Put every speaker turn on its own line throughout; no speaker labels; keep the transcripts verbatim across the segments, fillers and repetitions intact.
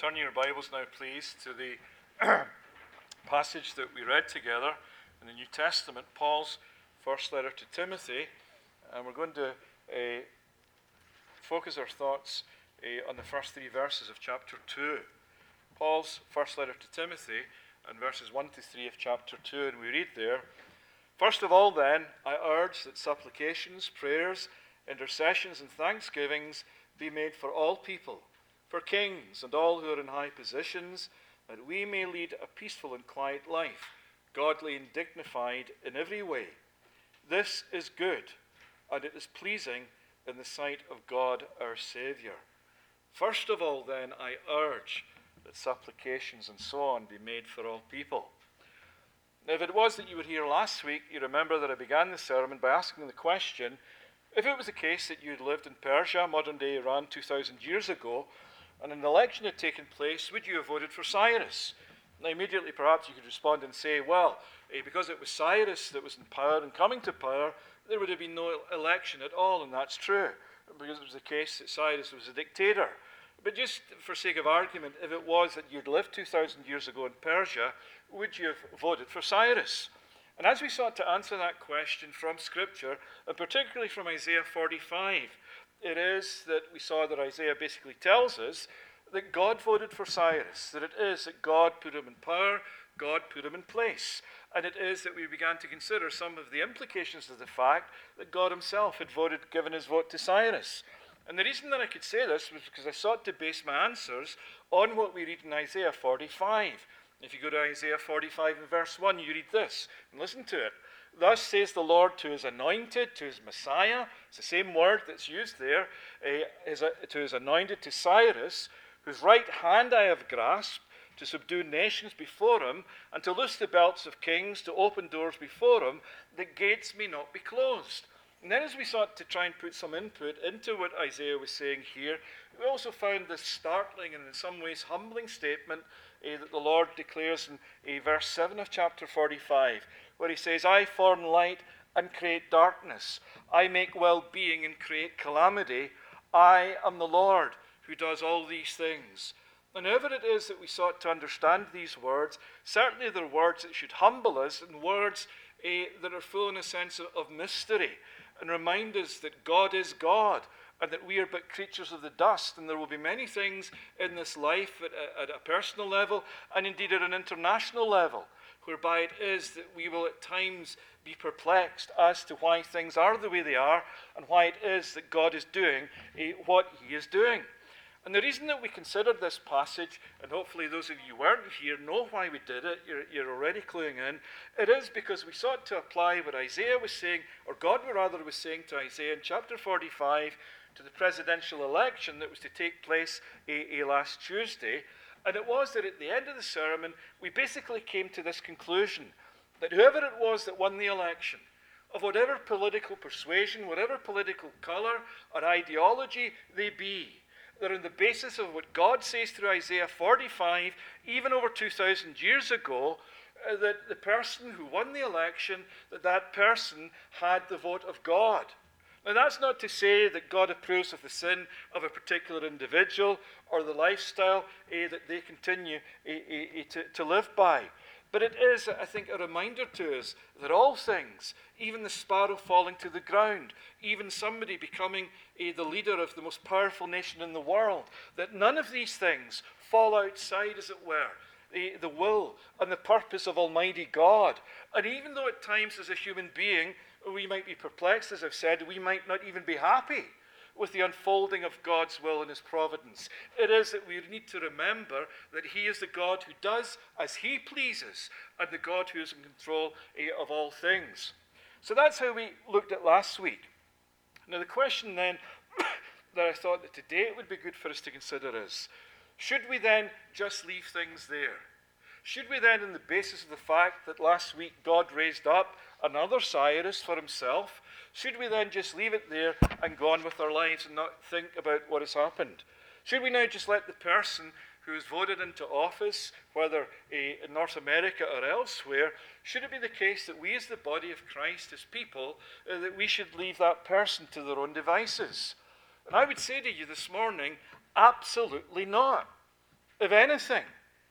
Turn your Bibles now, please, to the passage that we read together in the New Testament, Paul's first letter to Timothy. And we're going to uh, focus our thoughts uh, on the first three verses of chapter two. Paul's first letter to Timothy, and verses one to three of chapter two. And we read there, "First of all, then, I urge that supplications, prayers, intercessions, and thanksgivings be made for all people, for kings and all who are in high positions, that we may lead a peaceful and quiet life, godly and dignified in every way. This is good, and it is pleasing in the sight of God our Saviour. First of all, then, I urge that supplications and so on be made for all people." Now, if it was that you were here last week, you remember that I began the sermon by asking the question, if it was the case that you had lived in Persia, modern-day Iran, two thousand years ago, and an election had taken place, would you have voted for Cyrus? Now, immediately, perhaps you could respond and say, well, eh, because it was Cyrus that was in power and coming to power, there would have been no election at all, and that's true, because it was the case that Cyrus was a dictator. But just for sake of argument, if it was that you'd lived two thousand years ago in Persia, would you have voted for Cyrus? And as we sought to answer that question from Scripture, and particularly from Isaiah forty-five, it is that we saw that Isaiah basically tells us that God voted for Cyrus, that it is that God put him in power, God put him in place. And it is that we began to consider some of the implications of the fact that God himself had voted, given his vote to Cyrus. And the reason that I could say this was because I sought to base my answers on what we read in Isaiah forty-five. If you go to Isaiah forty-five and verse one, you read this, and listen to it. "Thus says the Lord to his anointed, to his Messiah," it's the same word that's used there, uh, his, uh, to his anointed, to Cyrus, "whose right hand I have grasped, to subdue nations before him, and to loose the belts of kings, to open doors before him, that gates may not be closed." And then as we sought to try and put some input into what Isaiah was saying here, we also found this startling and in some ways humbling statement uh, that the Lord declares in uh, verse seven of chapter forty-five, where he says, "I form light and create darkness. I make well-being and create calamity. I am the Lord who does all these things." And however it is that we sought to understand these words, certainly they're words that should humble us and words uh, that are full in a sense of, of mystery and remind us that God is God and that we are but creatures of the dust, and there will be many things in this life at a, at a personal level and indeed at an international level whereby it is that we will at times be perplexed as to why things are the way they are and why it is that God is doing uh, what he is doing. And the reason that we considered this passage, and hopefully those of you who weren't here know why we did it, you're, you're already cluing in, it is because we sought to apply what Isaiah was saying, or God rather was saying to Isaiah in chapter forty-five, to the presidential election that was to take place a, a last Tuesday. And it was that at the end of the sermon, we basically came to this conclusion, that whoever it was that won the election, of whatever political persuasion, whatever political colour or ideology they be, that on the basis of what God says through Isaiah forty-five, even over two thousand years ago, uh, that the person who won the election, that that person had the vote of God. Now, that's not to say that God approves of the sin of a particular individual or the lifestyle uh, that they continue uh, uh, to, to live by. But it is, I think, a reminder to us that all things, even the sparrow falling to the ground, even somebody becoming uh, the leader of the most powerful nation in the world, that none of these things fall outside, as it were, the, the will and the purpose of Almighty God. And even though at times as a human being we might be perplexed, as I've said, we might not even be happy with the unfolding of God's will and his providence, it is that we need to remember that he is the God who does as he pleases and the God who is in control uh, of all things. So that's how we looked at last week. Now the question then that I thought that today it would be good for us to consider is, should we then just leave things there? Should we then, on the basis of the fact that last week God raised up another Cyrus for himself, should we then just leave it there and go on with our lives and not think about what has happened? Should we now just let the person who is voted into office, whether in North America or elsewhere, should it be the case that we as the body of Christ, as people, uh, that we should leave that person to their own devices? And I would say to you this morning, absolutely not. If anything,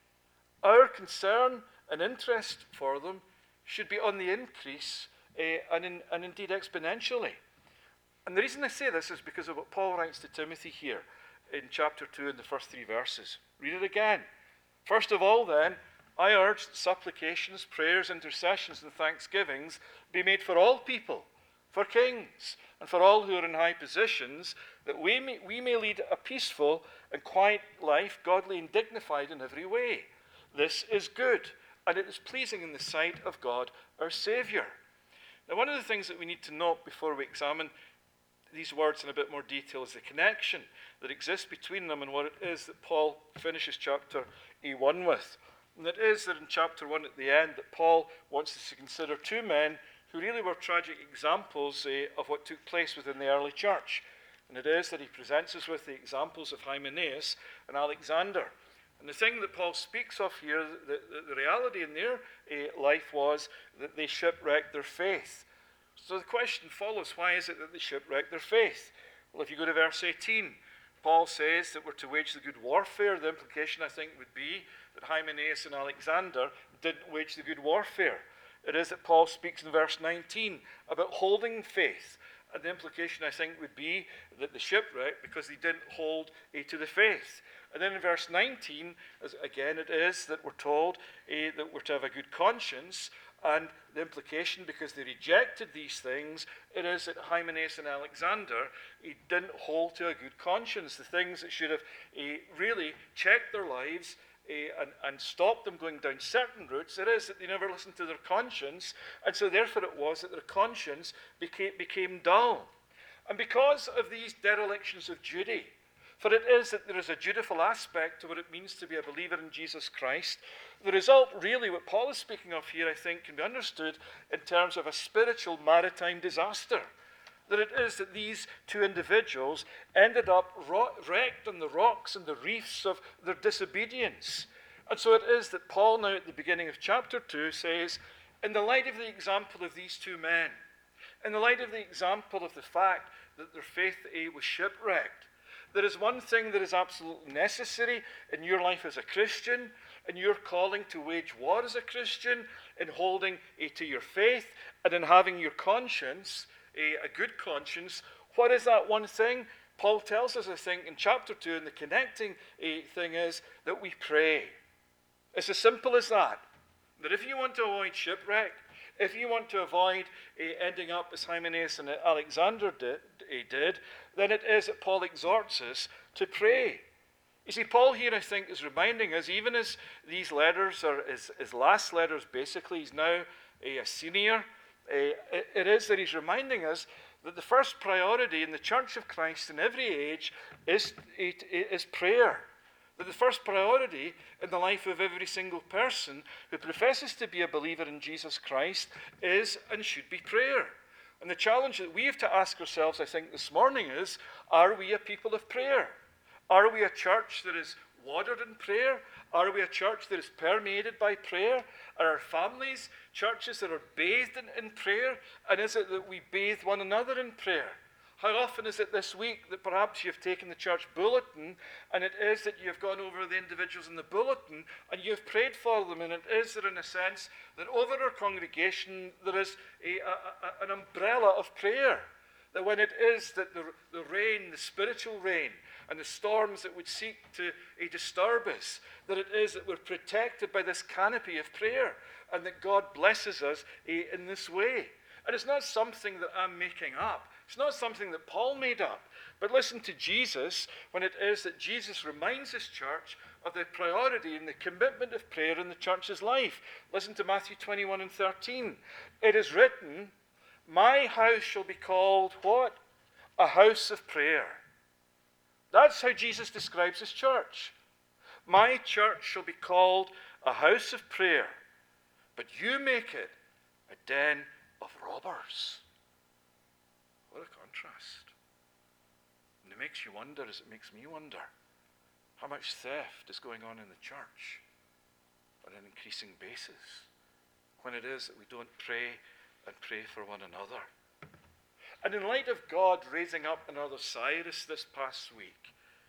our concern and interest for them should be on the increase uh, and, in, and indeed exponentially. And the reason I say this is because of what Paul writes to Timothy here in chapter two in the first three verses. Read it again. First of all, then, I urge that supplications, prayers, intercessions, and thanksgivings be made for all people, for kings, and for all who are in high positions, that we may, we may lead a peaceful and quiet life, godly and dignified in every way. This is good, and it is pleasing in the sight of God our Saviour. Now, one of the things that we need to note before we examine these words in a bit more detail is the connection that exists between them and what it is that Paul finishes chapter one with. And it is that in chapter one at the end that Paul wants us to consider two men who really were tragic examples uh, of what took place within the early church. And it is that he presents us with the examples of Hymenaeus and Alexander. And the thing that Paul speaks of here, the, the, the reality in their uh, life was that they shipwrecked their faith. So the question follows, why is it that they shipwrecked their faith? Well, if you go to verse eighteen, Paul says that we're to wage the good warfare. The implication, I think, would be that Hymenaeus and Alexander didn't wage the good warfare. It is that Paul speaks in verse nineteen about holding faith. And the implication, I think, would be that they shipwrecked because they didn't hold uh, to the faith. And then in verse nineteen, as again it is that we're told uh, that we're to have a good conscience. And the implication, because they rejected these things, it is that Hymenaeus and Alexander he didn't hold to a good conscience. The things that should have uh, really checked their lives uh, and, and stopped them going down certain routes, it is that they never listened to their conscience. And so therefore it was that their conscience became, became dull. And because of these derelictions of duty, for it is that there is a dutiful aspect to what it means to be a believer in Jesus Christ. The result, really, what Paul is speaking of here, I think, can be understood in terms of a spiritual maritime disaster. That it is that these two individuals ended up ro- wrecked on the rocks and the reefs of their disobedience. And so it is that Paul, now at the beginning of chapter two, says, in the light of the example of these two men, in the light of the example of the fact that their faith eh, was shipwrecked, there is one thing that is absolutely necessary in your life as a Christian, in your calling to wage war as a Christian, in holding uh, to your faith, and in having your conscience, uh, a good conscience. What is that one thing? Paul tells us, I think, in chapter two, and the connecting uh, thing is that we pray. It's as simple as that. That if you want to avoid shipwreck, if you want to avoid uh, ending up as Hymenaeus and Alexander did, uh, did, then it is that Paul exhorts us to pray. You see, Paul here, I think, is reminding us, even as these letters are his, his last letters, basically, he's now a, a senior, uh, it, it is that he's reminding us that the first priority in the Church of Christ in every age is, is prayer. That the first priority in the life of every single person who professes to be a believer in Jesus Christ is and should be prayer. And the challenge that we have to ask ourselves, I think, this morning is, are we a people of prayer? Are we a church that is watered in prayer? Are we a church that is permeated by prayer? Are our families churches that are bathed in, in prayer? And is it that we bathe one another in prayer? How often is it this week that perhaps you've taken the church bulletin and it is that you've gone over the individuals in the bulletin and you've prayed for them, and it is that in a sense that over our congregation there is a, a, a, an umbrella of prayer. That when it is that the, the rain, the spiritual rain, and the storms that would seek to uh, disturb us, that it is that we're protected by this canopy of prayer, and that God blesses us uh, in this way. And it's not something that I'm making up. It's not something that Paul made up. But listen to Jesus when it is that Jesus reminds his church of the priority and the commitment of prayer in the church's life. Listen to Matthew twenty-one and thirteen. It is written, my house shall be called what? A house of prayer. That's how Jesus describes his church. My church shall be called a house of prayer, but you make it a den of robbers. What a contrast. And it makes you wonder, as it makes me wonder, how much theft is going on in the church on an increasing basis when it is that we don't pray and pray for one another. And in light of God raising up another Cyrus this past week,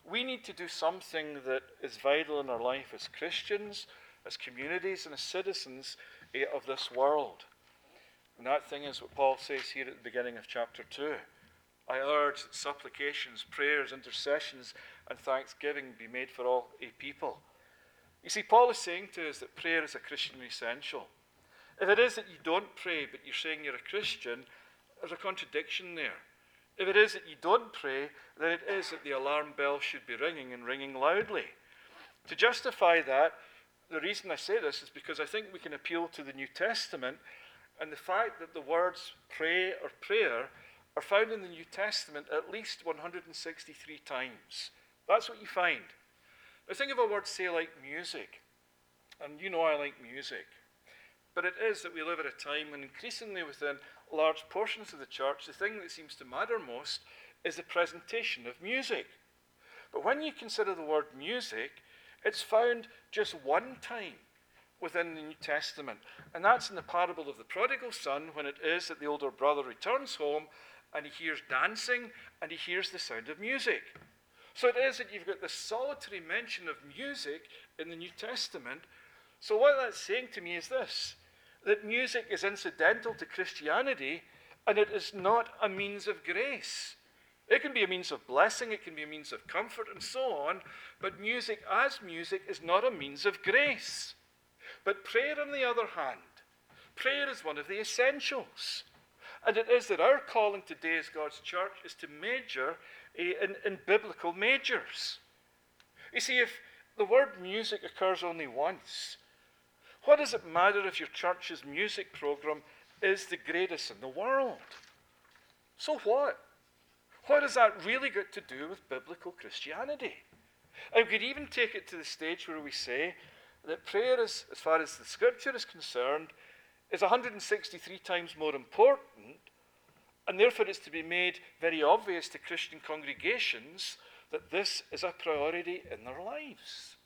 we need to do something that is vital in our life as Christians, as communities, and as citizens eh, of this world. And that thing is what Paul says here at the beginning of chapter two. I urge that supplications, prayers, intercessions, and thanksgiving be made for all a people. You see, Paul is saying to us that prayer is a Christian essential. If it is that you don't pray, but you're saying you're a Christian, there's a contradiction there. If it is that you don't pray, then it is that the alarm bell should be ringing and ringing loudly. To justify that, the reason I say this is because I think we can appeal to the New Testament and the fact that the words pray or prayer are found in the New Testament at least one hundred sixty-three times. That's what you find. Now think of a word, say, like music. And you know I like music. But it is that we live at a time when increasingly within large portions of the church, the thing that seems to matter most is the presentation of music. But when you consider the word music, it's found just one time within the New Testament. And that's in the parable of the prodigal son, when it is that the older brother returns home and he hears dancing and he hears the sound of music. So it is that you've got this solitary mention of music in the New Testament. So what that's saying to me is this, that music is incidental to Christianity and it is not a means of grace. It can be a means of blessing, it can be a means of comfort and so on, but music as music is not a means of grace. But prayer, on the other hand, prayer is one of the essentials. And it is that our calling today as God's church is to major in, in biblical majors. You see, if the word music occurs only once, what does it matter if your church's music program is the greatest in the world? So what? What has that really got to do with biblical Christianity? And we could even take it to the stage where we say that prayer, is, as far as the scripture is concerned, is one hundred sixty-three times more important, and therefore it's to be made very obvious to Christian congregations that this is a priority in their lives.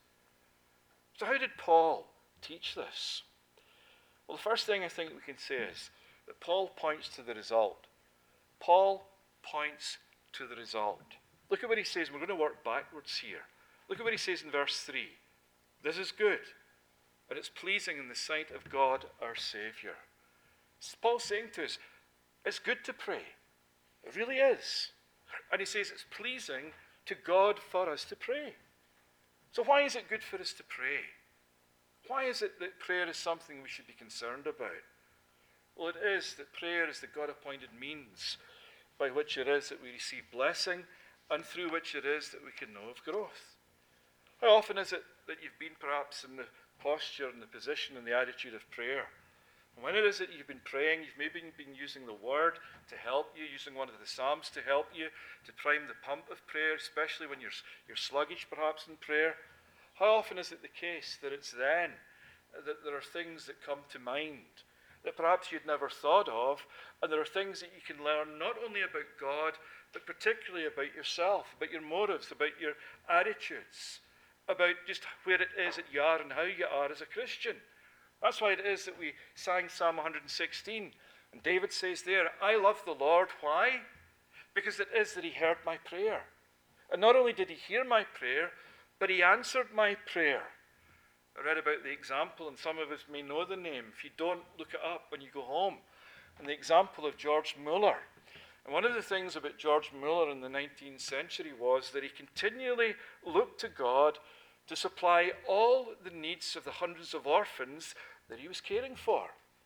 So how did Paul teach this? Well, the first thing I think we can say is that Paul points to the result. Paul points to the result. Look at what he says. We're going to work backwards here. Look at what he says in verse three. This is good, and it's pleasing in the sight of God our Saviour. Paul's saying to us, it's good to pray. It really is. And he says it's pleasing to God for us to pray. So why is it good for us to pray? Why is it that prayer is something we should be concerned about? Well, it is that prayer is the God-appointed means by which it is that we receive blessing and through which it is that we can know of growth. How often is it that you've been perhaps in the posture and the position and the attitude of prayer? And when it is that you've been praying, you've maybe been using the word to help you, using one of the Psalms to help you, to prime the pump of prayer, especially when you're, you're sluggish perhaps in prayer. How often is it the case that it's then that there are things that come to mind that perhaps you'd never thought of, and there are things that you can learn not only about God, but particularly about yourself, about your motives, about your attitudes, about just where it is that you are and how you are as a Christian. That's why it is that we sang Psalm one hundred sixteen. And David says there, I love the Lord. Why? Because it is that he heard my prayer. And not only did he hear my prayer, but he answered my prayer. I read about the example, and some of us may know the name. If you don't, look it up when you go home. And the example of George Mueller. And one of the things about George Mueller in the nineteenth century was that he continually looked to God to supply all the needs of the hundreds of orphans that he was caring for.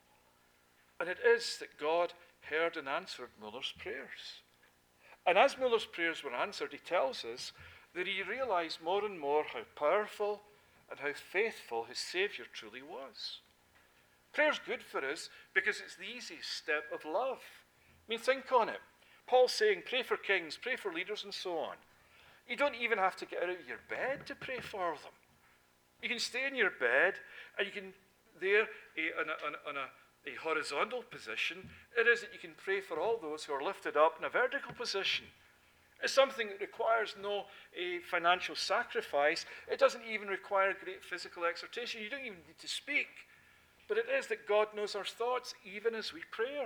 And it is that God heard and answered Mueller's prayers. And as Mueller's prayers were answered, he tells us that he realized more and more how powerful and how faithful his Saviour truly was. Prayer's good for us because it's the easiest step of love. I mean, think on it. Paul's saying, pray for kings, pray for leaders, and so on. You don't even have to get out of your bed to pray for them. You can stay in your bed, and you can, there, a, on, a, on, a, on a, a horizontal position, it is that you can pray for all those who are lifted up in a vertical position. It's something that requires no a financial sacrifice. It doesn't even require great physical exhortation. You don't even need to speak. But it is that God knows our thoughts even as we pray.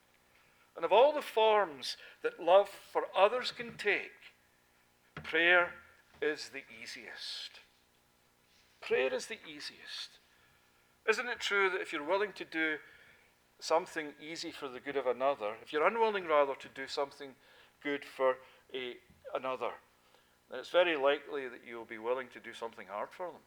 And of all the forms that love for others can take, prayer is the easiest. Prayer is the easiest. Isn't it true that if you're willing to do something easy for the good of another, if you're unwilling rather to do something good for a, another, then it's very likely that you'll be willing to do something hard for them.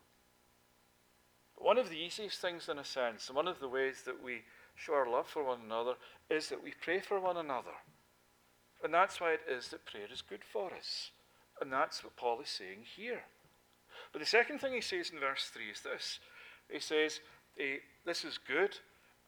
One of the easiest things, in a sense, and one of the ways that we show our love for one another, is that we pray for one another. And that's why it is that prayer is good for us. And that's what Paul is saying here. But the second thing he says in verse three is this. He says, eh, this is good,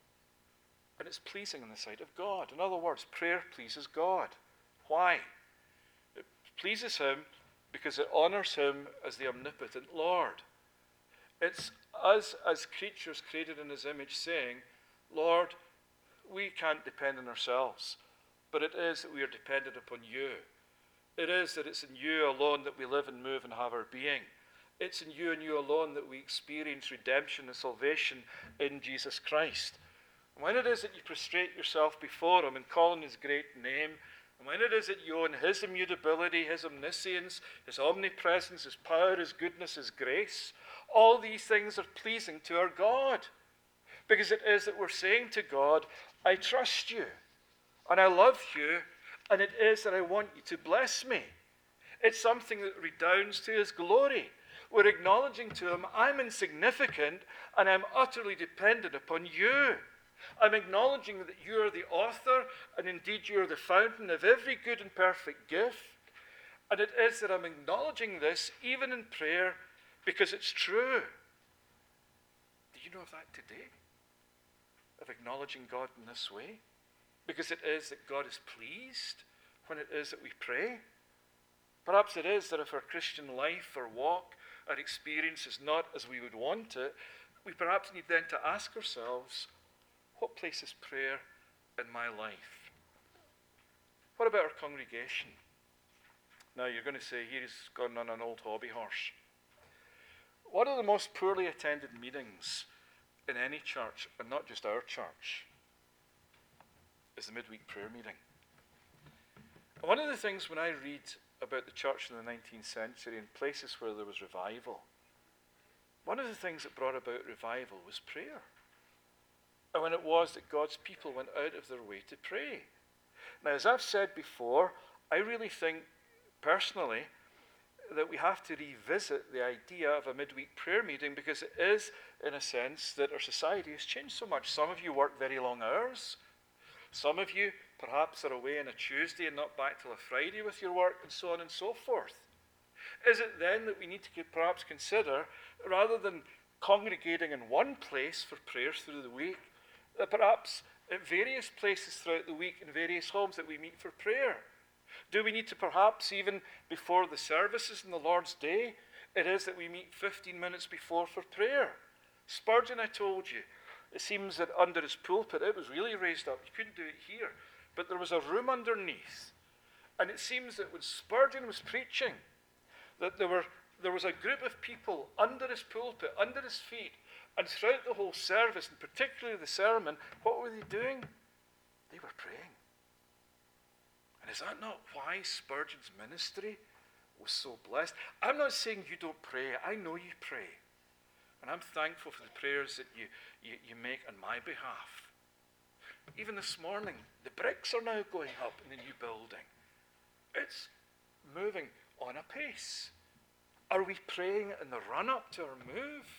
and it's pleasing in the sight of God. In other words, prayer pleases God. Why? It pleases him because it honors him as the omnipotent Lord. It's us as creatures created in his image saying, Lord, we can't depend on ourselves, but it is that we are dependent upon you. It is that it's in you alone that we live and move and have our being. It's in you and you alone that we experience redemption and salvation in Jesus Christ. And when it is that you prostrate yourself before him and call on his great name, and when it is that you own his immutability, his omniscience, his omnipresence, his power, his goodness, his grace, all these things are pleasing to our God. Because it is that we're saying to God, I trust you, and I love you, and it is that I want you to bless me. It's something that redounds to his glory. We're acknowledging to him, I'm insignificant, and I'm utterly dependent upon you. I'm acknowledging that you are the author, and indeed you are the fountain of every good and perfect gift. And it is that I'm acknowledging this even in prayer because it's true. Do you know of that today? Of acknowledging God in this way? Because it is that God is pleased when it is that we pray. Perhaps it is that if our Christian life or walk, our experience is not as we would want it, we perhaps need then to ask ourselves, what place is prayer in my life? What about our congregation? Now you're going to say, here he's gone on an old hobby horse. One of the most poorly attended meetings in any church, and not just our church, is the midweek prayer meeting. And one of the things when I read about the church in the nineteenth century and places where there was revival, one of the things that brought about revival was prayer. And when it was that God's people went out of their way to pray. Now, as I've said before, I really think, personally, that we have to revisit the idea of a midweek prayer meeting because it is, in a sense, that our society has changed so much. Some of you work very long hours. Some of you perhaps are away on a Tuesday and not back till a Friday with your work, and so on and so forth. Is it then that we need to perhaps consider, rather than congregating in one place for prayers through the week, that perhaps at various places throughout the week in various homes that we meet for prayer? Do we need to perhaps, even before the services in the Lord's Day, it is that we meet fifteen minutes before for prayer? Spurgeon, I told you, it seems that under his pulpit, it was really raised up. You couldn't do it here. But there was a room underneath. And it seems that when Spurgeon was preaching, that there were there was a group of people under his pulpit, under his feet, and throughout the whole service, and particularly the sermon, what were they doing? They were praying. And is that not why Spurgeon's ministry was so blessed? I'm not saying you don't pray. I know you pray. And I'm thankful for the prayers that you, you, you make on my behalf. Even this morning, the bricks are now going up in the new building. It's moving on a pace. Are we praying in the run-up to our move?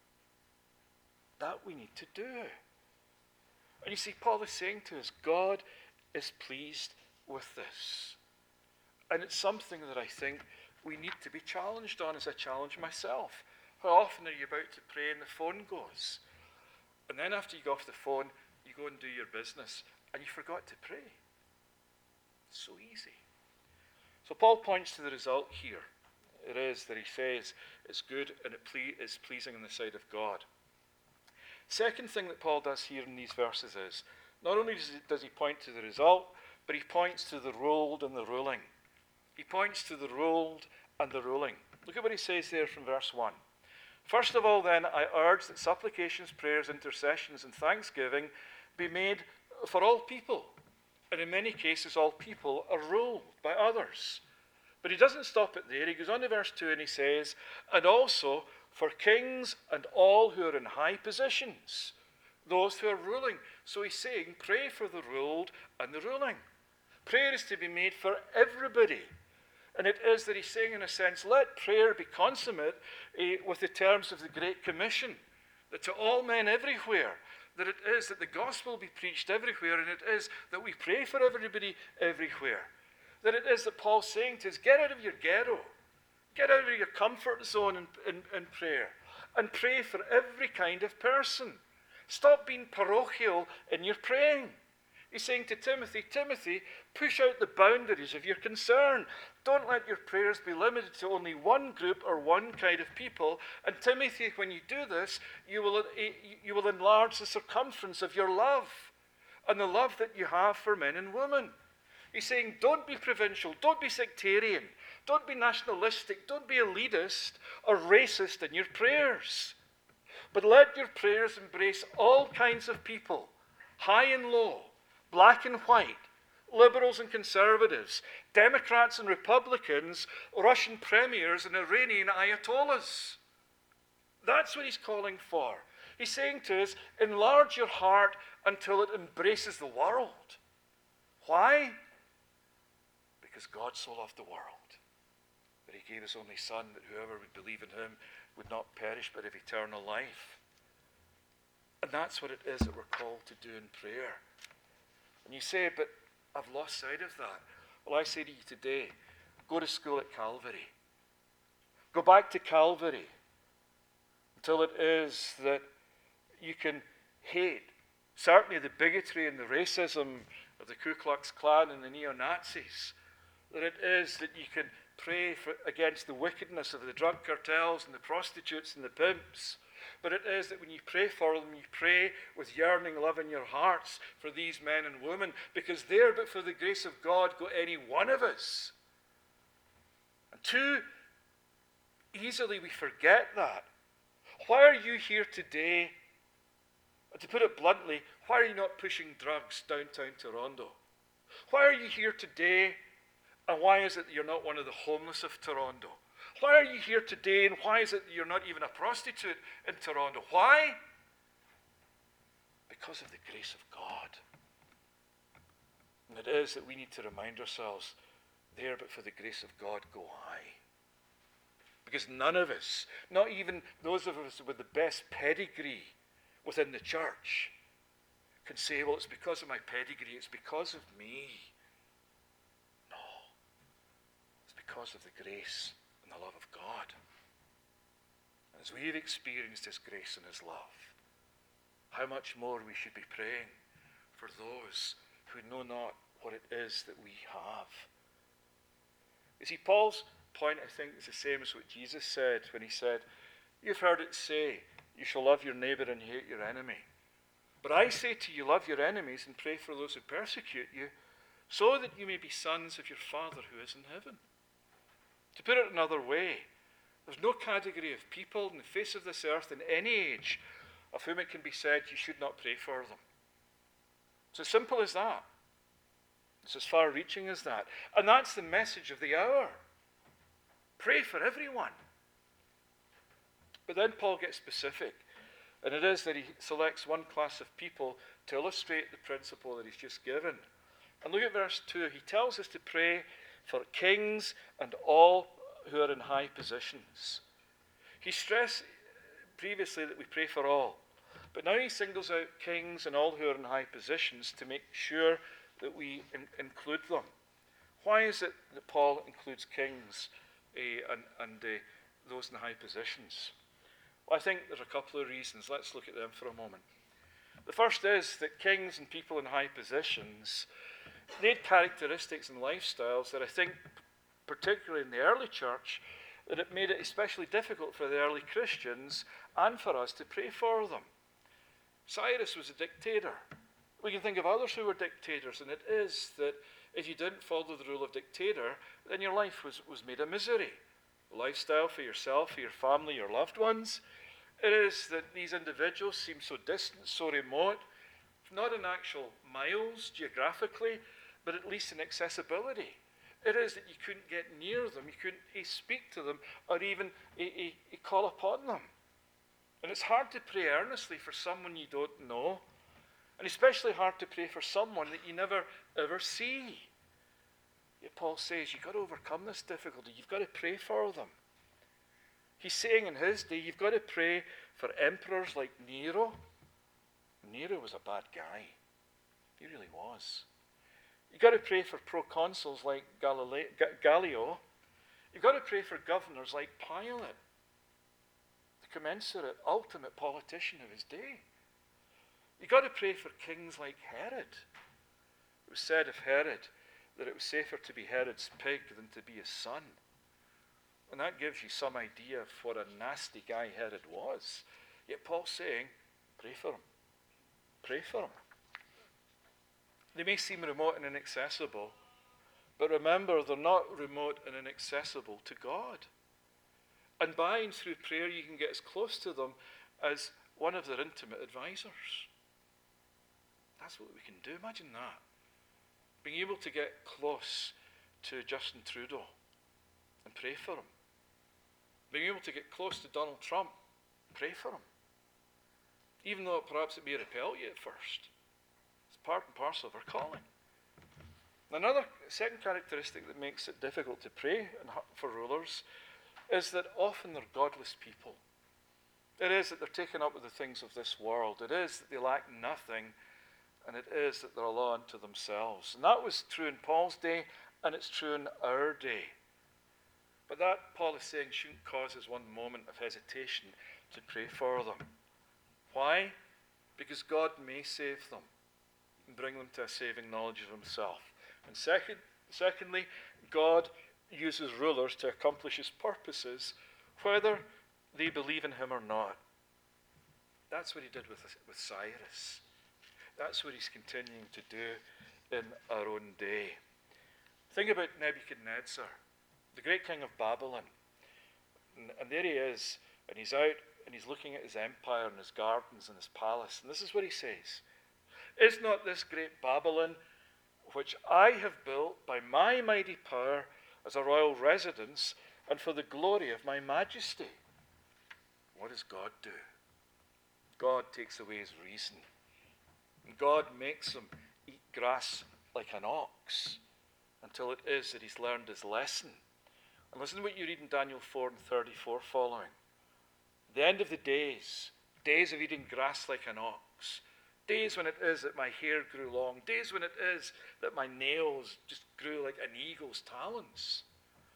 That we need to do. And you see, Paul is saying to us, God is pleased with this. And it's something that I think we need to be challenged on, as I challenge myself. How often are you about to pray and the phone goes? And then after you go off the phone, you go and do your business, and you forgot to pray. It's so easy. So Paul points to the result here. It is that he says it's good and it ple- is pleasing in the sight of God. Second thing that Paul does here in these verses is, not only does he, does he point to the result, but he points to the ruled and the ruling. He points to the ruled and the ruling. Look at what he says there from verse one. First of all, then, I urge that supplications, prayers, intercessions, and thanksgiving be made for all people. And in many cases, all people are ruled by others. But he doesn't stop it there. He goes on to verse two and he says, and also for kings and all who are in high positions, those who are ruling. So he's saying, pray for the ruled and the ruling. Prayer is to be made for everybody. And it is that he's saying, in a sense, let prayer be consummate eh, with the terms of the Great Commission, that to all men everywhere, that it is that the gospel be preached everywhere, and it is that we pray for everybody everywhere. That it is that Paul's saying to us, get out of your ghetto, get out of your comfort zone in, in, in prayer, and pray for every kind of person. Stop being parochial in your praying. He's saying to Timothy, Timothy, push out the boundaries of your concern. Don't let your prayers be limited to only one group or one kind of people. And Timothy, when you do this, you will, you will enlarge the circumference of your love and the love that you have for men and women. He's saying, don't be provincial, don't be sectarian, don't be nationalistic, don't be elitist or racist in your prayers. But let your prayers embrace all kinds of people, high and low, black and white, liberals and conservatives, Democrats and Republicans, Russian premiers and Iranian ayatollahs. That's what he's calling for. He's saying to us, enlarge your heart until it embraces the world. Why? Because God so loved the world that he gave his only Son, that whoever would believe in him would not perish but have eternal life. And that's what it is that we're called to do in prayer. And you say, but I've lost sight of that. Well, I say to you today, go to school at Calvary. Go back to Calvary until it is that you can hate, certainly the bigotry and the racism of the Ku Klux Klan and the neo-Nazis. That it is that you can pray for, against the wickedness of the drug cartels and the prostitutes and the pimps. But it is that when you pray for them, you pray with yearning love in your hearts for these men and women, because there, but for the grace of God, go any one of us. And too easily we forget that. Why are you here today? And to put it bluntly, why are you not pushing drugs downtown Toronto? Why are you here today? And why is it that you're not one of the homeless of Toronto? Why are you here today, and why is it that you're not even a prostitute in Toronto? Why? Because of the grace of God. And it is that we need to remind ourselves, there but for the grace of God go I. Because none of us, not even those of us with the best pedigree within the church, can say, well, it's because of my pedigree, it's because of me. No. It's because of the grace and the love of God. And as we've experienced his grace and his love, how much more we should be praying for those who know not what it is that we have. You see, Paul's point, I think, is the same as what Jesus said when he said, you've heard it say, you shall love your neighbor and hate your enemy. But I say to you, love your enemies and pray for those who persecute you, so that you may be sons of your Father who is in heaven. To put it another way, there's no category of people on the face of this earth in any age of whom it can be said you should not pray for them. It's as simple as that. It's as far-reaching as that. And that's the message of the hour. Pray for everyone. But then Paul gets specific. And it is that he selects one class of people to illustrate the principle that he's just given. And look at verse two. He tells us to pray for kings and all who are in high positions. He stressed previously that we pray for all. But now he singles out kings and all who are in high positions to make sure that we in- include them. Why is it that Paul includes kings uh, and, and uh, those in high positions? Well, I think there's a couple of reasons. Let's look at them for a moment. The first is that kings and people in high positions, they had characteristics and lifestyles that I think, particularly in the early church, that it made it especially difficult for the early Christians and for us to pray for them. Cyrus was a dictator. We can think of others who were dictators, and it is that if you didn't follow the rule of dictator, then your life was, was made a misery. A lifestyle for yourself, for your family, your loved ones. It is that these individuals seem so distant, so remote, not in actual miles geographically, but at least in accessibility. It is that you couldn't get near them, you couldn't eh, speak to them, or even eh, eh, eh, call upon them. And it's hard to pray earnestly for someone you don't know, and especially hard to pray for someone that you never ever see. Yet Paul says, you've got to overcome this difficulty. You've got to pray for them. He's saying in his day, you've got to pray for emperors like Nero. Nero was a bad guy. He really was. You've got to pray for proconsuls like Galileo, Gallio. You've got to pray for governors like Pilate, the commensurate, ultimate politician of his day. You've got to pray for kings like Herod. It was said of Herod that it was safer to be Herod's pig than to be his son. And that gives you some idea of what a nasty guy Herod was. Yet Paul's saying, pray for him. Pray for him. They may seem remote and inaccessible, but remember, they're not remote and inaccessible to God. And by and through prayer, you can get as close to them as one of their intimate advisors. That's what we can do. Imagine that. Being able to get close to Justin Trudeau and pray for him. Being able to get close to Donald Trump, pray for him. Even though perhaps it may repel you at first. It's part and parcel of our calling. Another second characteristic that makes it difficult to pray for rulers is that often they're godless people. It is that they're taken up with the things of this world. It is that they lack nothing, and it is that they're a law unto themselves. And that was true in Paul's day, and it's true in our day. But that, Paul is saying, shouldn't cause us one moment of hesitation to pray for them. Why? Because God may save them and bring them to a saving knowledge of himself. And second, secondly, God uses rulers to accomplish his purposes, whether they believe in him or not. That's what he did with, with Cyrus. That's what he's continuing to do in our own day. Think about Nebuchadnezzar, the great king of Babylon. And, and there he is, and he's out, and he's looking at his empire and his gardens and his palace. And this is what he says. Is not this great Babylon, which I have built by my mighty power as a royal residence and for the glory of my majesty? What does God do? God takes away his reason. And God makes him eat grass like an ox until it is that he's learned his lesson. And listen to what you read in Daniel four and thirty-four following. The end of the days, days of eating grass like an ox, days when it is that my hair grew long, days when it is that my nails just grew like an eagle's talons.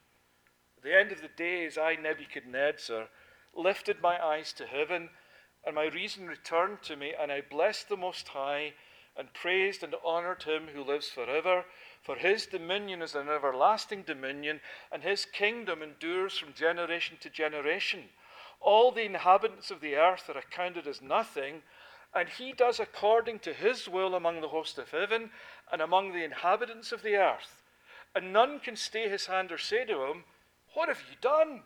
At the end of the days, I, Nebuchadnezzar, lifted my eyes to heaven, and my reason returned to me, and I blessed the Most High, and praised and honored him who lives forever, for his dominion is an everlasting dominion, and his kingdom endures from generation to generation. All the inhabitants of the earth are accounted as nothing, and he does according to his will among the host of heaven and among the inhabitants of the earth. And none can stay his hand or say to him, what have you done?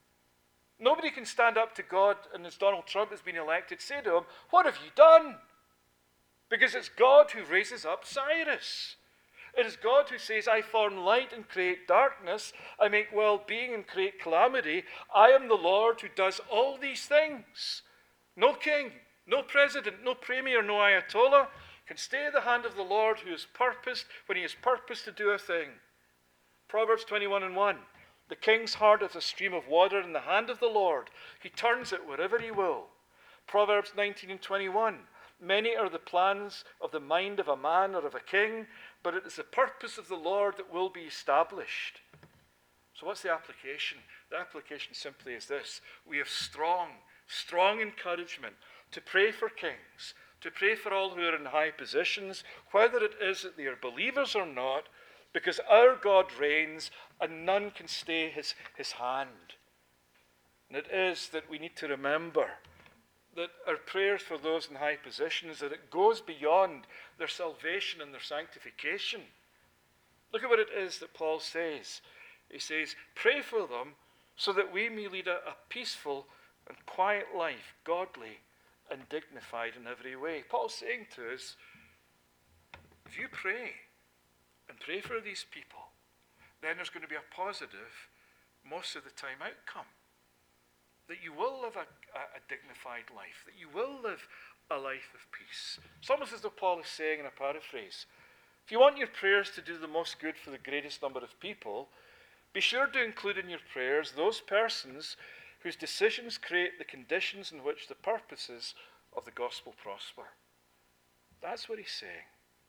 Nobody can stand up to God, and as Donald Trump has been elected, say to him, what have you done? Because it's God who raises up Cyrus. It is God who says, I form light and create darkness. I make well-being and create calamity. I am the Lord who does all these things. No king, no president, no premier, no ayatollah can stay the hand of the Lord who has purposed when he has purposed to do a thing. Proverbs twenty-one and one. The king's heart is a stream of water in the hand of the Lord. He turns it wherever he will. Proverbs nineteen and twenty-one. Many are the plans of the mind of a man or of a king, but it is the purpose of the Lord that will be established. So what's the application? The application simply is this. We have strong, strong encouragement to pray for kings, to pray for all who are in high positions, whether it is that they are believers or not, because our God reigns and none can stay his, his hand. And it is that we need to remember that our prayers for those in high positions, that it goes beyond their salvation and their sanctification. Look at what it is that Paul says. He says, pray for them so that we may lead a, a peaceful and quiet life, godly and dignified in every way. Paul's saying to us, if you pray and pray for these people, then there's going to be a positive, most of the time, outcome. That you will live a, a, a dignified life, that you will live a life of peace. It's almost as though Paul is saying in a paraphrase, if you want your prayers to do the most good for the greatest number of people, be sure to include in your prayers those persons whose decisions create the conditions in which the purposes of the gospel prosper. That's what he's saying.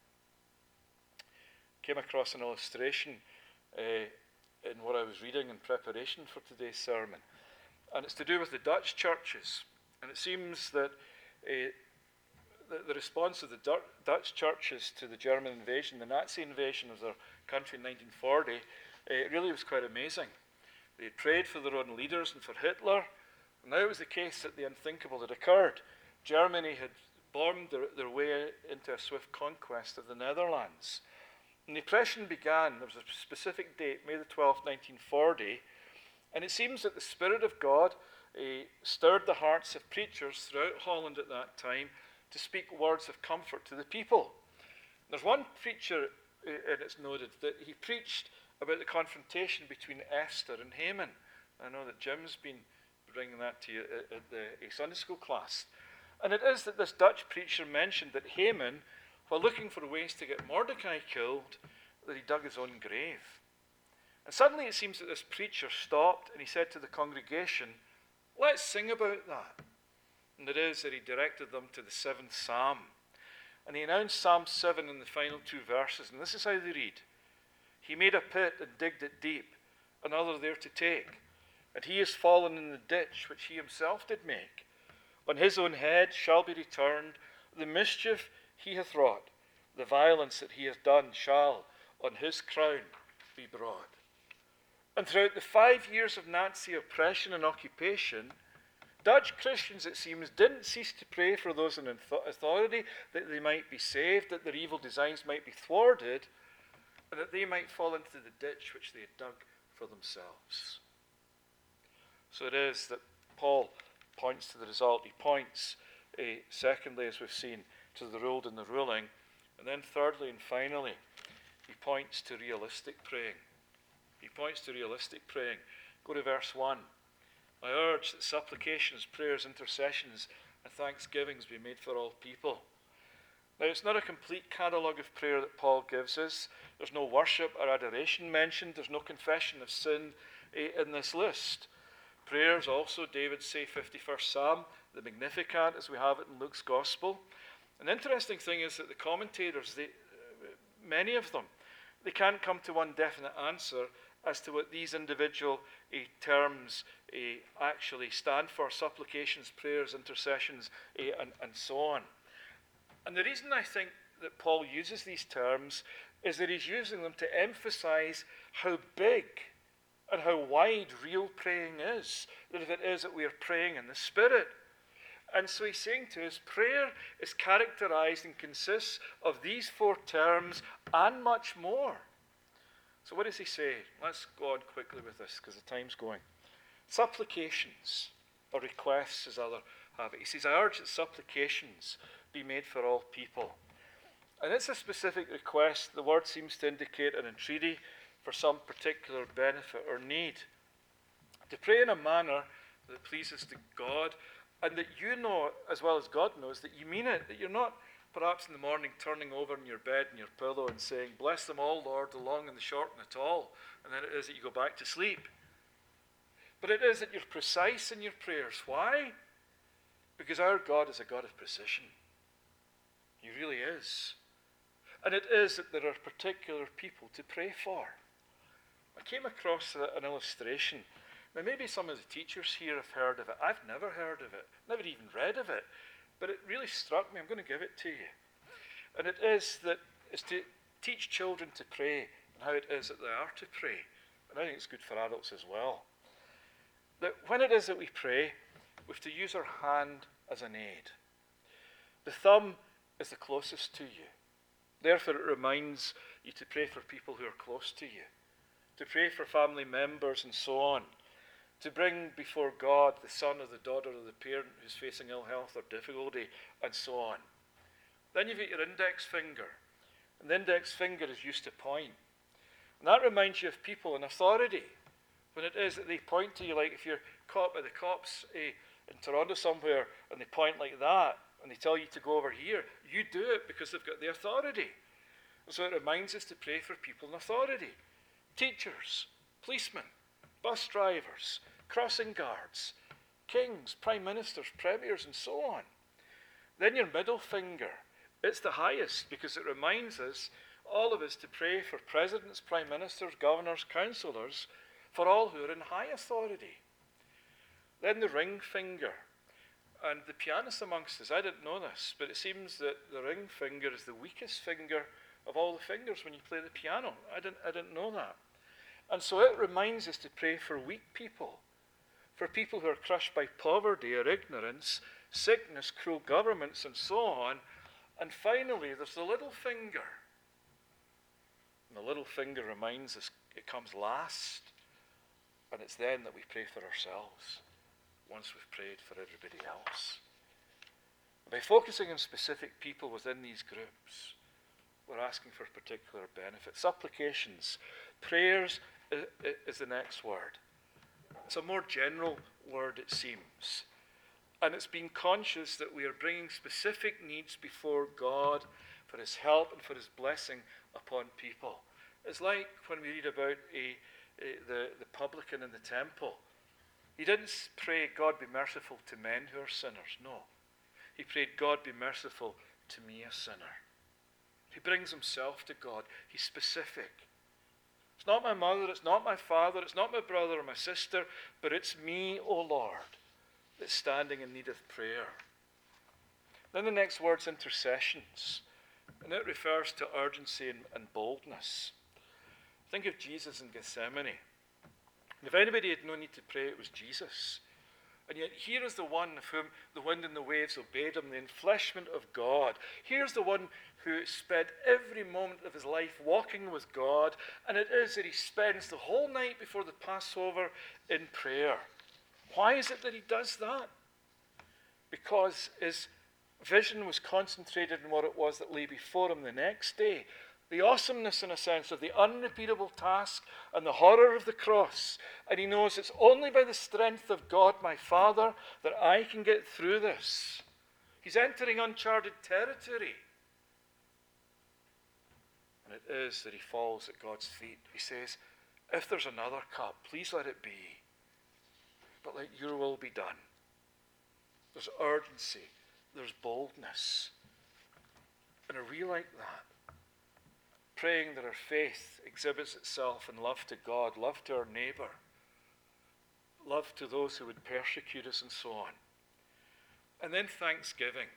Came across an illustration uh, in what I was reading in preparation for today's sermon. And it's to do with the Dutch churches. And it seems that uh, the, the response of the Dur- Dutch churches to the German invasion, the Nazi invasion of their country in nineteen forty, uh, it really was quite amazing. They had prayed for their own leaders and for Hitler. And now it was the case that the unthinkable had occurred. Germany had bombed their, their way into a swift conquest of the Netherlands. And the oppression began. There was a specific date, May the twelfth, nineteen forty. And it seems that the Spirit of God uh, stirred the hearts of preachers throughout Holland at that time to speak words of comfort to the people. There's one preacher, uh, and it's noted, that he preached about the confrontation between Esther and Haman. I know that Jim's been bringing that to you at, at the a Sunday school class. And it is that this Dutch preacher mentioned that Haman, while looking for ways to get Mordecai killed, that he dug his own grave. And suddenly it seems that this preacher stopped and he said to the congregation, let's sing about that. And it is that he directed them to the seventh Psalm. And he announced Psalm seven in the final two verses. And this is how they read. He made a pit and digged it deep, another there to take. And he is fallen in the ditch which he himself did make. On his own head shall be returned the mischief he hath wrought. The violence that he hath done shall on his crown be brought. And throughout the five years of Nazi oppression and occupation, Dutch Christians, it seems, didn't cease to pray for those in authority, that they might be saved, that their evil designs might be thwarted, and that they might fall into the ditch which they had dug for themselves. So it is that Paul points to the result. He points, uh, secondly, as we've seen, to the ruled and the ruling. And then thirdly and finally, he points to realistic praying. He points to realistic praying. Go to verse one. I urge that supplications, prayers, intercessions, and thanksgivings be made for all people. Now, it's not a complete catalogue of prayer that Paul gives us. There's no worship or adoration mentioned. There's no confession of sin uh, in this list. Prayers also, David say, fifty-first Psalm, the Magnificat, as we have it in Luke's Gospel. An interesting thing is that the commentators, they, many of them, they can't come to one definite answer as to what these individual uh, terms uh, actually stand for: supplications, prayers, intercessions, uh, and, and so on. And the reason I think that Paul uses these terms is that he's using them to emphasize how big and how wide real praying is. That if it is that we are praying in the Spirit. And so he's saying to us, prayer is characterized and consists of these four terms and much more. So what does he say? Let's go on quickly with this because the time's going. Supplications, or requests as others have it. He says, I urge that supplications be made for all people. And it's a specific request. The word seems to indicate an entreaty for some particular benefit or need. To pray in a manner that pleases to God, and that you know, as well as God knows, that you mean it, that you're not perhaps in the morning turning over in your bed and your pillow and saying, bless them all, Lord, the long and the short and the tall, and then it is that you go back to sleep. But it is that you're precise in your prayers. Why? Because our God is a God of precision. He really is. And it is that there are particular people to pray for. I came across a, an illustration. Now, maybe some of the teachers here have heard of it. I've never heard of it, never even read of it. But it really struck me. I'm going to give it to you. And it is that it's to teach children to pray and how it is that they are to pray. And I think it's good for adults as well. That when it is that we pray, we have to use our hand as an aid. The thumb is the closest to you. Therefore, it reminds you to pray for people who are close to you, to pray for family members and so on, to bring before God the son or the daughter or the parent who's facing ill health or difficulty, and so on. Then you've got your index finger. And the index finger is used to point. And that reminds you of people in authority. When it is that they point to you, like if you're caught by the cops eh, in Toronto somewhere, and they point like that, and they tell you to go over here, you do it because they've got the authority. And so it reminds us to pray for people in authority. Teachers, policemen, bus drivers, crossing guards, kings, prime ministers, premiers, and so on. Then your middle finger, it's the highest because it reminds us, all of us, to pray for presidents, prime ministers, governors, councillors, for all who are in high authority. Then the ring finger. And the pianists amongst us, I didn't know this, but it seems that the ring finger is the weakest finger of all the fingers when you play the piano. I didn't, I didn't know that. And so it reminds us to pray for weak people, for people who are crushed by poverty or ignorance, sickness, cruel governments, and so on. And finally, there's the little finger. And the little finger reminds us it comes last, and it's then that we pray for ourselves, once we've prayed for everybody else. By focusing on specific people within these groups, we're asking for particular benefits. Supplications. Prayers is the next word. It's a more general word, it seems. And it's being conscious that we are bringing specific needs before God for his help and for his blessing upon people. It's like when we read about a, a, the, the publican in the temple. He didn't pray, God be merciful to men who are sinners. No. He prayed, God be merciful to me, a sinner. He brings himself to God. He's specific. It's not my mother, it's not my father, it's not my brother or my sister, but it's me, O Lord, that's standing in need of prayer. Then the next word's intercessions, and it refers to urgency and, and boldness. Think of Jesus in Gethsemane. And if anybody had no need to pray, it was Jesus. And yet here is the one of whom the wind and the waves obeyed him, the enfleshment of God. Here's the one who spent every moment of his life walking with God, and it is that he spends the whole night before the Passover in prayer. Why is it that he does that? Because his vision was concentrated on what it was that lay before him the next day. The awesomeness, in a sense, of the unrepeatable task and the horror of the cross. And he knows it's only by the strength of God, my Father, that I can get through this. He's entering uncharted territory. And it is that he falls at God's feet. He says, if there's another cup, please let it be. But let your will be done. There's urgency. There's boldness. And are we like that? Praying that our faith exhibits itself in love to God, love to our neighbour, love to those who would persecute us, and so on. And then thanksgiving.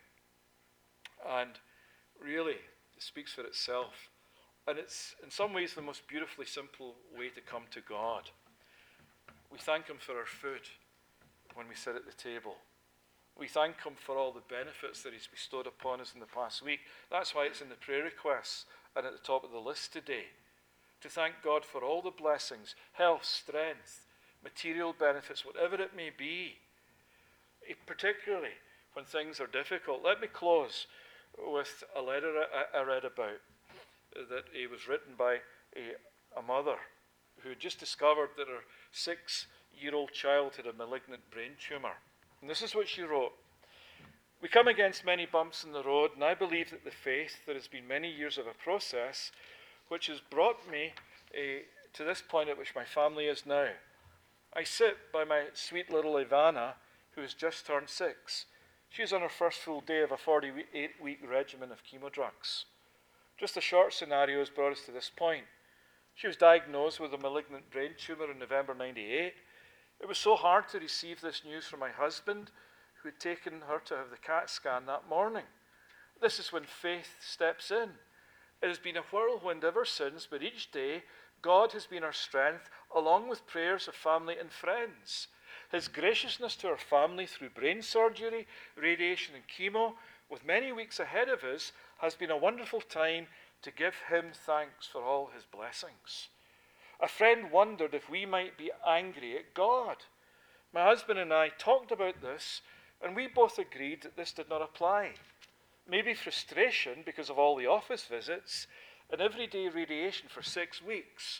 And really, it speaks for itself. And it's in some ways the most beautifully simple way to come to God. We thank him for our food when we sit at the table. We thank him for all the benefits that he's bestowed upon us in the past week. That's why it's in the prayer requests and at the top of the list today. To thank God for all the blessings, health, strength, material benefits, whatever it may be. Particularly when things are difficult. Let me close with a letter I, I read about that it was written by a, a mother who had just discovered that her six-year-old child had a malignant brain tumour. And this is what she wrote. We come against many bumps in the road, and I believe that the faith, there has been many years of a process which has brought me uh, to this point at which my family is now. I sit by my sweet little Ivana, who has just turned six. She's on her first full day of a forty-eight week regimen of chemo drugs. Just a short scenario has brought us to this point. She was diagnosed with a malignant brain tumour in November ninety-eight. It was so hard to receive this news from my husband, who had taken her to have the CAT scan that morning. This is when faith steps in. It has been a whirlwind ever since, but each day, God has been our strength, along with prayers of family and friends. His graciousness to our family through brain surgery, radiation and chemo, with many weeks ahead of us, has been a wonderful time to give him thanks for all his blessings. A friend wondered if we might be angry at God. My husband and I talked about this, and we both agreed that this did not apply. Maybe frustration because of all the office visits and everyday radiation for six weeks,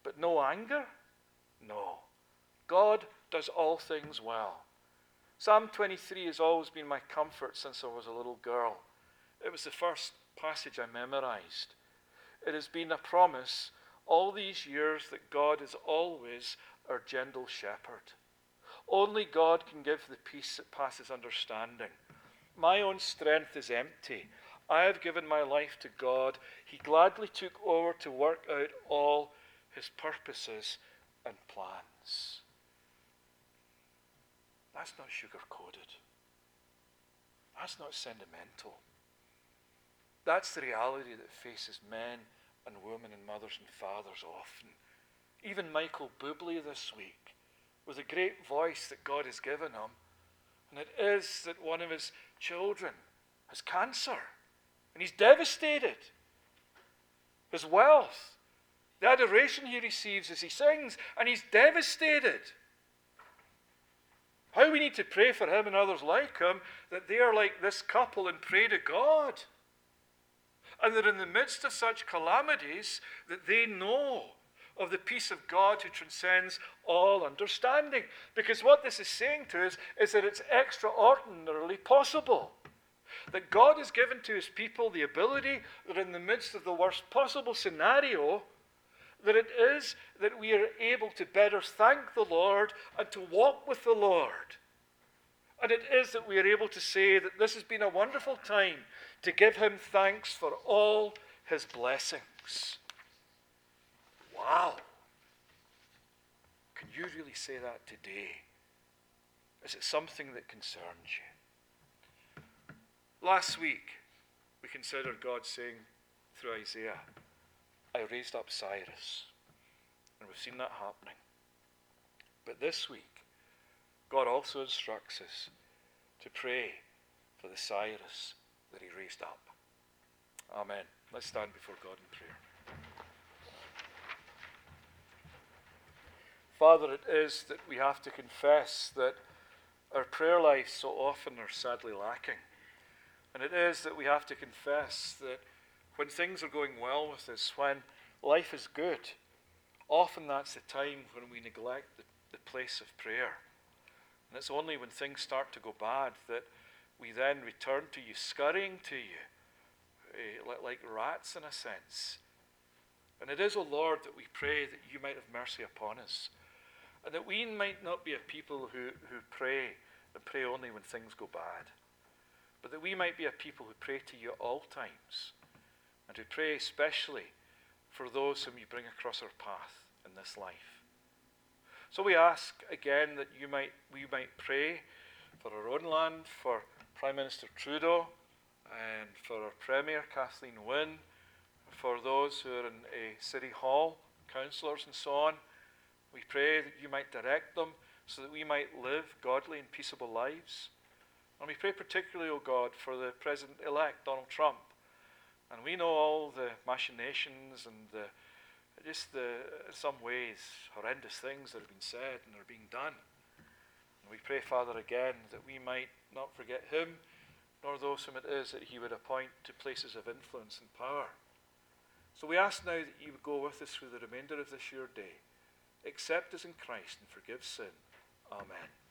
but no anger? No. God does all things well. Psalm twenty-three has always been my comfort since I was a little girl. It was the first passage I memorized. It has been a promise all these years that God is always our gentle shepherd. Only God can give the peace that passes understanding. My own strength is empty. I have given my life to God. He gladly took over to work out all his purposes and plans. That's not sugar-coated. That's not sentimental. That's the reality that faces men and women and mothers and fathers often. Even Michael Bublé this week, with a great voice that God has given him, and it is that one of his children has cancer, and he's devastated. His wealth, the adoration he receives as he sings, and he's devastated. How we need to pray for him and others like him, that they are like this couple and pray to God. And that in the midst of such calamities, that they know of the peace of God who transcends all understanding. Because what this is saying to us is that it's extraordinarily possible. That God has given to his people the ability that in the midst of the worst possible scenario, that it is that we are able to better thank the Lord and to walk with the Lord. And it is that we are able to say that this has been a wonderful time to give him thanks for all his blessings. Wow. Can you really say that today? Is it something that concerns you? Last week, we considered God saying through Isaiah, I raised up Cyrus. And we've seen that happening. But this week, God also instructs us to pray for the Cyrus that he raised up. Amen. Let's stand before God in prayer. Father, it is that we have to confess that our prayer lives so often are sadly lacking. And it is that we have to confess that when things are going well with us, when life is good, often that's the time when we neglect the, the place of prayer. And it's only when things start to go bad that we then return to you, scurrying to you, uh, like rats in a sense. And it is, O Lord, that we pray that you might have mercy upon us. And that we might not be a people who, who pray and pray only when things go bad. But that we might be a people who pray to you at all times. And who pray especially for those whom you bring across our path in this life. So we ask again that you might, we might pray for our own land, for Prime Minister Trudeau, and for our Premier Kathleen Wynne, for those who are in a City Hall, councillors and so on. We pray that you might direct them so that we might live godly and peaceable lives. And we pray particularly, O God, for the President-elect, Donald Trump. And we know all the machinations and the, just the, in some ways, horrendous things that have been said and are being done. And we pray, Father, again, that we might not forget him, nor those whom it is that he would appoint to places of influence and power. So we ask now that you would go with us through the remainder of this your day. Accept us in Christ and forgive sin. Amen.